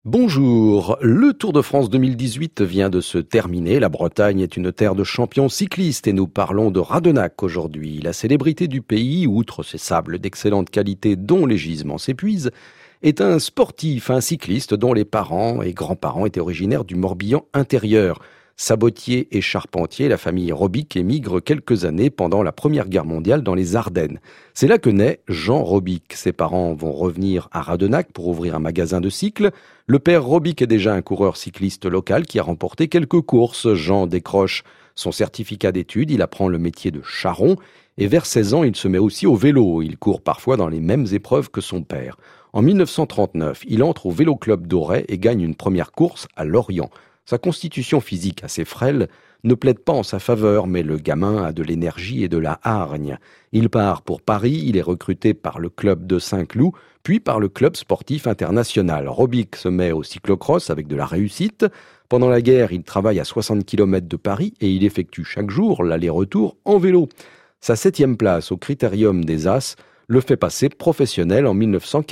Bonjour, le Tour de France 2018 vient de se terminer. La Bretagne est une terre de champions cyclistes et nous parlons de Radenac aujourd'hui. La célébrité du pays, outre ses sables d'excellente qualité dont les gisements s'épuisent, est un sportif, un cycliste dont les parents et grands-parents étaient originaires du Morbihan intérieur. Sabotier et charpentier, la famille Robic émigre quelques années pendant la Première Guerre mondiale dans les Ardennes. C'est là que naît Jean Robic. Ses parents vont revenir à Radenac pour ouvrir un magasin de cycles. Le père Robic est déjà un coureur cycliste local qui a remporté quelques courses. Jean décroche son certificat d'études, il apprend le métier de charron et vers 16 ans, il se met aussi au vélo. Il court parfois dans les mêmes épreuves que son père. En 1939, il entre au Vélo Club d'Auray et gagne une première course à Lorient. Sa constitution physique assez frêle ne plaide pas en sa faveur, mais le gamin a de l'énergie et de la hargne. Il part pour Paris, il est recruté par le club de Saint-Cloud, puis par le club sportif international. Robic se met au cyclocross avec de la réussite. Pendant la guerre, il travaille à 60 km de Paris et il effectue chaque jour l'aller-retour en vélo. Sa 7e place au Critérium des As le fait passer professionnel en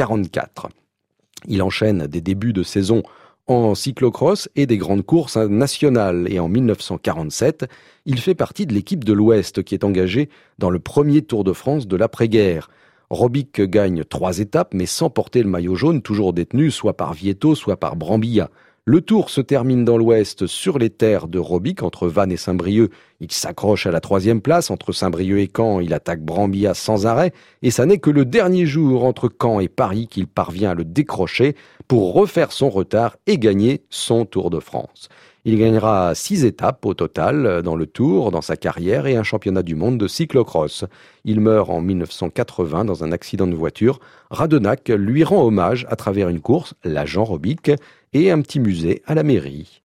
1944. Il enchaîne des débuts de saison en cyclocross et des grandes courses nationales. Et en 1947, il fait partie de l'équipe de l'Ouest qui est engagée dans le premier Tour de France de l'après-guerre. Robic gagne 3 étapes, mais sans porter le maillot jaune, toujours détenu soit par Vietto, soit par Brambilla. Le Tour se termine dans l'Ouest sur les terres de Robic, entre Vannes et Saint-Brieuc. Il s'accroche à la 3e place. Entre Saint-Brieuc et Caen, il attaque Brambilla sans arrêt. Et ça n'est que le dernier jour entre Caen et Paris qu'il parvient à le décrocher pour refaire son retard et gagner son Tour de France. Il gagnera 6 étapes au total dans le Tour, dans sa carrière, et un championnat du monde de cyclocross. Il meurt en 1980 dans un accident de voiture. Radenac lui rend hommage à travers une course, la Jean Robic, et un petit musée à la mairie.